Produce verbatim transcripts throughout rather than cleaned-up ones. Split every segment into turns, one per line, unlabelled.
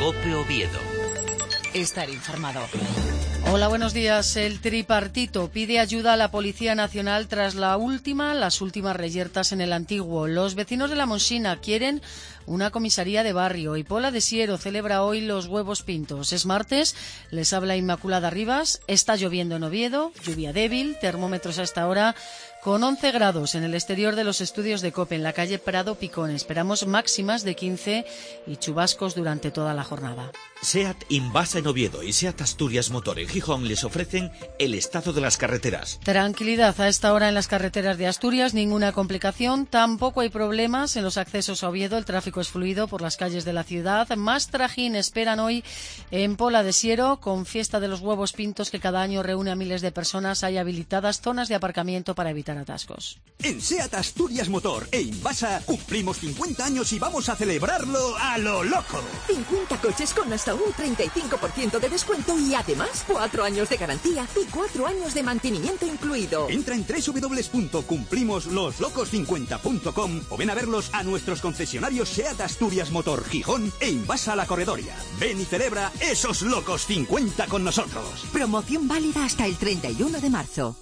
COPE Oviedo.
Estar informado.
Hola, buenos días. El tripartito pide ayuda a la Policía Nacional tras la última, las últimas reyertas en el Antiguo. Los vecinos de La Monsina quieren una comisaría de barrio y Pola de Siero celebra hoy los huevos pintos. Es martes, les habla Inmaculada Rivas. Está lloviendo en Oviedo, lluvia débil, termómetros a esta hora con once grados en el exterior de los estudios de COPE en la calle Prado Picón. Esperamos máximas de quince y chubascos durante toda la jornada.
SEAT Invasa en Oviedo y SEAT Asturias Motor en Gijón les ofrecen el estado de las carreteras.
Tranquilidad a esta hora en las carreteras de Asturias, ninguna complicación, tampoco hay problemas en los accesos a Oviedo, el tráfico es fluido por las calles de la ciudad. Más trajín esperan hoy en Pola de Siero, con fiesta de los huevos pintos que cada año reúne a miles de personas. Hay habilitadas zonas de aparcamiento para evitar atascos.
En SEAT Asturias Motor e Invasa cumplimos cincuenta años y vamos a celebrarlo a lo loco.
cincuenta coches con hasta un treinta y cinco por ciento de descuento y además cuatro años de garantía y cuatro años de mantenimiento incluido.
Entra en doble u doble u doble u punto cumplimos los locos cincuenta punto com o ven a verlos a nuestros concesionarios SEAT Asturias Motor Gijón e Invasa La Corredoria. Ven y celebra esos locos cincuenta con nosotros.
Promoción válida hasta el treinta y uno de marzo.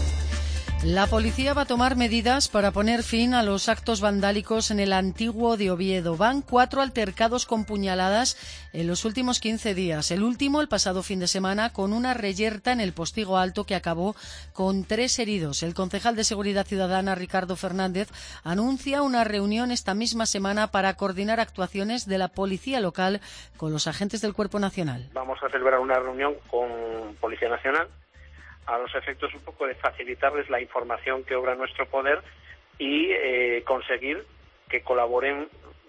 La policía va a tomar medidas para poner fin a los actos vandálicos en el Antiguo de Oviedo. Van cuatro altercados con puñaladas en los últimos quince días. El último, el pasado fin de semana, con una reyerta en el Postigo Alto que acabó con tres heridos. El concejal de Seguridad Ciudadana, Ricardo Fernández, anuncia una reunión esta misma semana para coordinar actuaciones de la policía local con los agentes del Cuerpo Nacional.
Vamos a celebrar una reunión con Policía Nacional a los efectos un poco de facilitarles la información que obra en nuestro poder y eh, conseguir que colaboren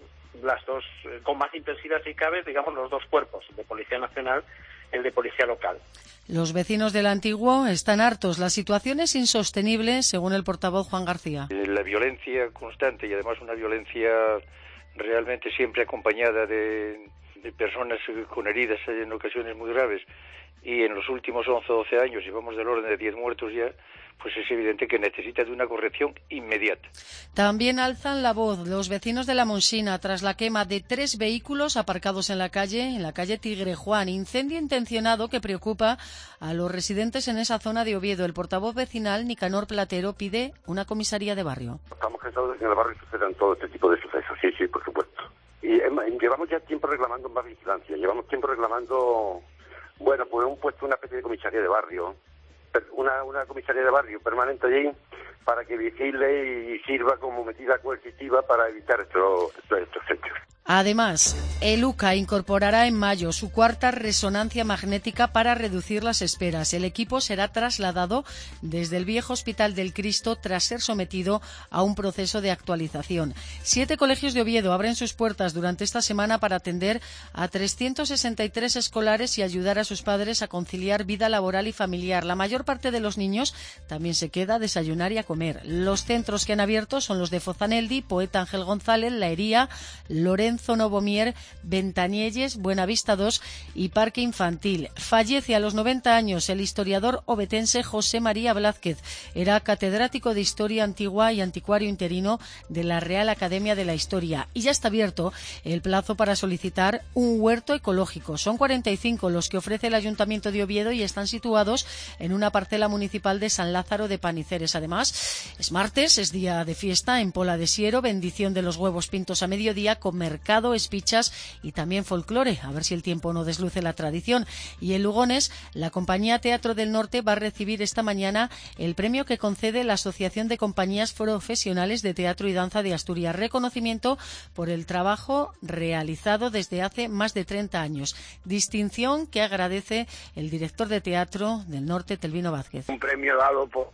las dos, eh, con más intensidad si cabe, digamos, los dos cuerpos, el de Policía Nacional y el de Policía Local.
Los vecinos del Antiguo están hartos. La situación es insostenible, según el portavoz Juan García.
La violencia constante y además una violencia realmente siempre acompañada de, de personas con heridas en ocasiones muy graves, y en los últimos once o doce años llevamos del orden de diez muertos ya, pues es evidente que necesita de una corrección inmediata.
También alzan la voz los vecinos de La Monsina tras la quema de tres vehículos aparcados en la calle, en la calle Tigre Juan. Incendio intencionado que preocupa a los residentes en esa zona de Oviedo. El portavoz vecinal, Nicanor Platero, pide una comisaría de barrio.
Estamos cansados de que en el barrio sucedan todo este tipo de sucesos, sí, sí, por supuesto. Y eh, llevamos ya tiempo reclamando más vigilancia, llevamos tiempo reclamando... Bueno, pues un puesto, una especie de comisaría de barrio, una, una comisaría de barrio permanente allí para que vigile y sirva como medida coercitiva para evitar estos, estos, estos hechos.
Además, el U C A incorporará en mayo su cuarta resonancia magnética para reducir las esperas. El equipo será trasladado desde el viejo Hospital del Cristo tras ser sometido a un proceso de actualización. Siete colegios de Oviedo abren sus puertas durante esta semana para atender a trescientos sesenta y tres escolares y ayudar a sus padres a conciliar vida laboral y familiar. La mayor parte de los niños también se queda a desayunar y a comer. Los centros que han abierto son los de Fozaneldi, Poeta Ángel González, La Hería, Lorenzo Novomier, Ventanielles, Buenavista dos y Parque Infantil. Fallece a los noventa años el historiador ovetense José María Blázquez. Era catedrático de Historia Antigua y anticuario interino de la Real Academia de la Historia. Y ya está abierto el plazo para solicitar un huerto ecológico. Son cuarenta y cinco los que ofrece el Ayuntamiento de Oviedo y están situados en una parcela municipal de San Lázaro de Paniceres. Además, es martes, es día de fiesta en Pola de Siero, bendición de los huevos pintos a mediodía con mercado, espichas y también folclore, a ver si el tiempo no desluce la tradición. Y en Lugones, la compañía Teatro del Norte va a recibir esta mañana el premio que concede la Asociación de Compañías Profesionales de Teatro y Danza de Asturias, reconocimiento por el trabajo realizado desde hace más de treinta años, distinción que agradece el director de Teatro del Norte, Telvino Vázquez.
Un premio dado por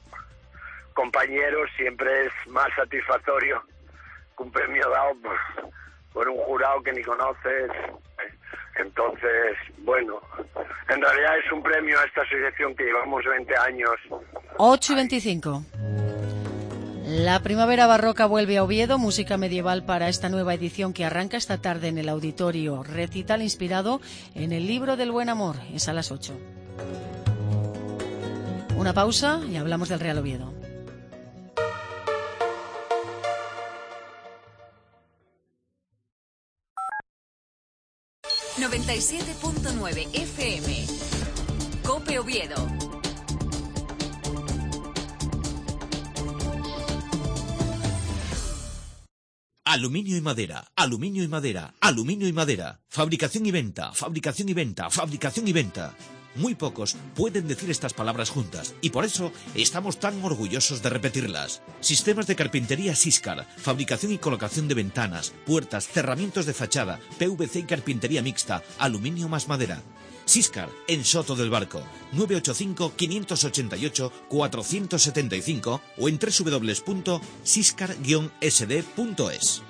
compañeros siempre es más satisfactorio que un premio dado por por un jurado que ni conoces. Entonces, bueno, en realidad es un premio a esta asociación que llevamos veinte años.
ocho y veinticinco. La primavera barroca vuelve a Oviedo, música medieval para esta nueva edición que arranca esta tarde en el auditorio. Recital inspirado en el libro del buen amor, es a las ocho. Una pausa y hablamos del Real Oviedo.
noventa y siete punto nueve F M. COPE Oviedo.
Aluminio y madera, aluminio y madera, aluminio y madera. Fabricación y venta, fabricación y venta, fabricación y venta. Muy pocos pueden decir estas palabras juntas y por eso estamos tan orgullosos de repetirlas. Sistemas de carpintería Siscar, fabricación y colocación de ventanas, puertas, cerramientos de fachada, P V C y carpintería mixta, aluminio más madera. Siscar, en Soto del Barco, nueve ocho cinco, cinco ocho ocho, cuatro siete cinco o en doble u doble u doble u punto siscar guion s d punto es.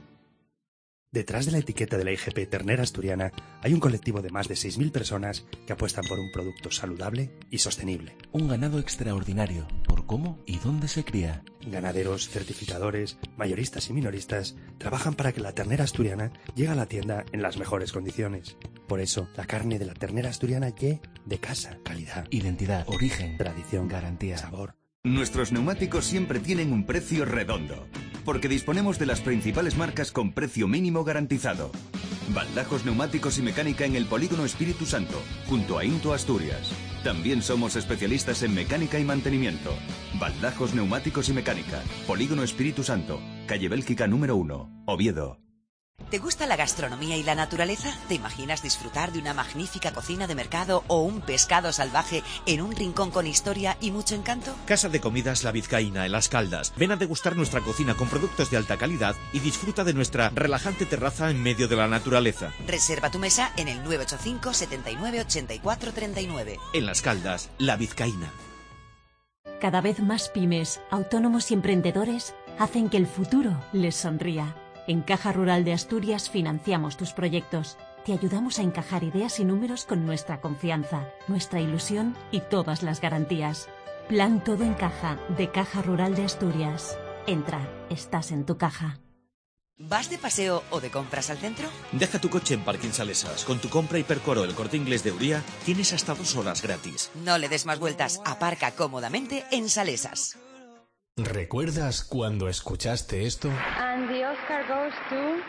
Detrás de la etiqueta de la I G P ternera asturiana hay un colectivo de más de seis mil personas que apuestan por un producto saludable y sostenible.
Un ganado extraordinario, por cómo y dónde se cría.
Ganaderos, certificadores, mayoristas y minoristas trabajan para que la ternera asturiana llegue a la tienda en las mejores condiciones. Por eso, la carne de la ternera asturiana llegue de casa. Calidad,
identidad, origen,
tradición,
garantía,
sabor.
Nuestros neumáticos siempre tienen un precio redondo, porque disponemos de las principales marcas con precio mínimo garantizado. Baldajos Neumáticos y Mecánica en el Polígono Espíritu Santo, junto a Into Asturias. También somos especialistas en mecánica y mantenimiento. Baldajos Neumáticos y Mecánica, Polígono Espíritu Santo, calle Bélgica número uno, Oviedo.
¿Te gusta la gastronomía y la naturaleza? ¿Te imaginas disfrutar de una magnífica cocina de mercado o un pescado salvaje en un rincón con historia y mucho encanto?
Casa de Comidas La Vizcaína en Las Caldas. Ven a degustar nuestra cocina con productos de alta calidad y disfruta de nuestra relajante terraza en medio de la naturaleza.
Reserva tu mesa en el nueve ocho cinco, setenta y nueve, ochenta y cuatro, treinta y nueve.
En Las Caldas, La Vizcaína.
Cada vez más pymes, autónomos y emprendedores hacen que el futuro les sonría. En Caja Rural de Asturias financiamos tus proyectos. Te ayudamos a encajar ideas y números con nuestra confianza, nuestra ilusión y todas las garantías. Plan Todo en Caja, de Caja Rural de Asturias. Entra, estás en tu caja.
¿Vas de paseo o de compras al centro?
Deja tu coche en Parking Salesas. Con tu compra Hipercoro El Corte Inglés de Uría tienes hasta dos horas gratis.
No le des más vueltas, aparca cómodamente en Salesas.
¿Recuerdas cuando escuchaste esto?
And the Oscar goes to...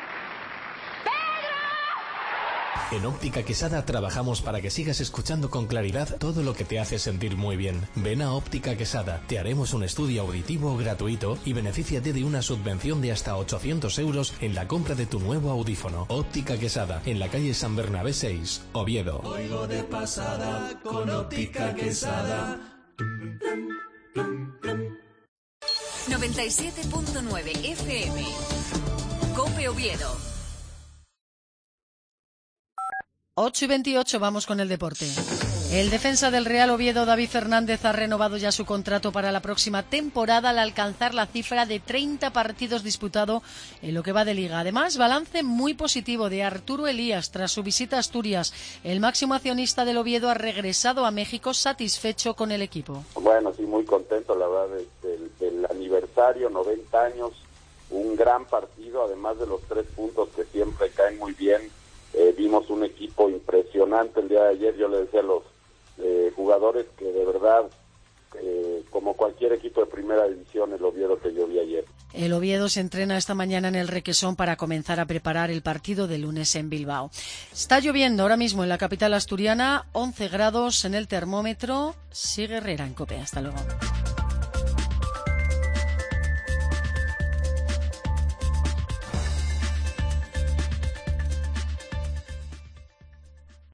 En Óptica Quesada trabajamos para que sigas escuchando con claridad todo lo que te hace sentir muy bien. Ven a Óptica Quesada, te haremos un estudio auditivo gratuito y benefíciate de una subvención de hasta ochocientos euros en la compra de tu nuevo audífono. Óptica Quesada, en la calle San Bernabé seis, Oviedo.
Oigo de pasada con Óptica Quesada.
noventa y siete punto nueve F M. COPE Oviedo.
ocho y veintiocho, vamos con el deporte. El defensa del Real Oviedo, David Fernández, ha renovado ya su contrato para la próxima temporada al alcanzar la cifra de treinta partidos disputados en lo que va de liga. Además, balance muy positivo de Arturo Elías tras su visita a Asturias. El máximo accionista del Oviedo ha regresado a México satisfecho con el equipo.
Bueno, sí, muy contento, la verdad, del, del aniversario, noventa años, un gran partido, además de los tres puntos que siempre caen muy bien. Eh, vimos un equipo impresionante el día de ayer. Yo le decía a los eh, jugadores que de verdad, eh, como cualquier equipo de primera división, el Oviedo que yo vi ayer.
El Oviedo se entrena esta mañana en el Requesón para comenzar a preparar el partido de lunes en Bilbao. Está lloviendo ahora mismo en la capital asturiana, once grados en el termómetro. Sigue Herrera en COPE. Hasta luego.